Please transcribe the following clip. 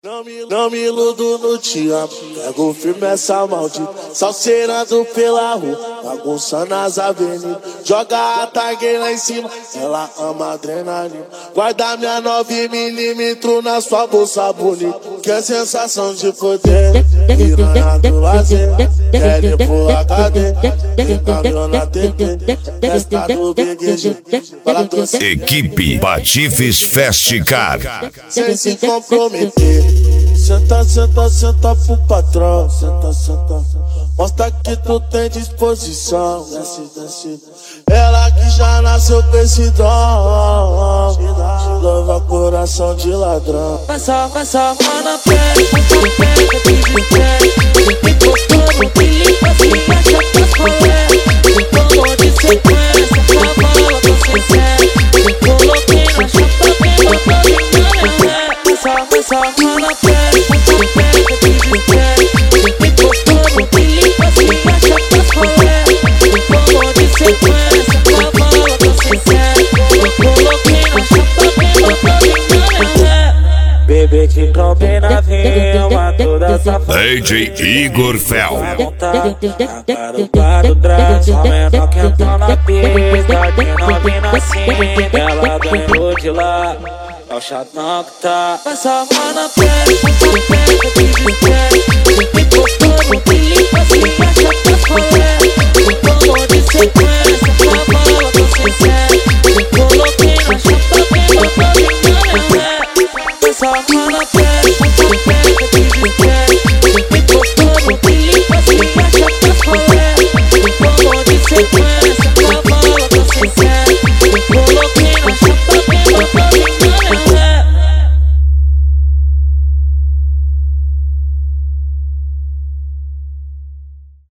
Não me iludo no te amo, pego firme essa maldita, salseirando pela rua, bagunçando as avenidas, joga a tag lá em cima, ela ama adrenalina, guarda minha 9mm na sua bolsa bonita, que é sensação de poder, piranha do lazer, quer pro HD, caminhão na TV, testa do BGG, Equipe Patifes Festicar. sem se comprometer. Senta, senta, senta pro patrão. Senta, senta. Mostra que tu tem disposição. Desce, desce. Ela que já nasceu com esse dom. Leva coração de ladrão. Passa, mana, pega, me postou no Billy, assim, acha que as colés. Tomou de sequência, cavalo do sucesso. Coloquei na chapa, pegou todo engano. Passa, mana, pega, me postou no Billy, assim, acha que as colés. Tomou de sequência, cavalo do sucesso. Coloquei na chapa, pegou todo engano. Bebê te trombei na rima, toda safada. DJ Igor Fel. Garupa do drag, só menor que entrou na pista. De novinha assim, ela ganhou de lá. É o chatão que tá. Passa mana, pega, me postou no Billy, assim, acha que as colés.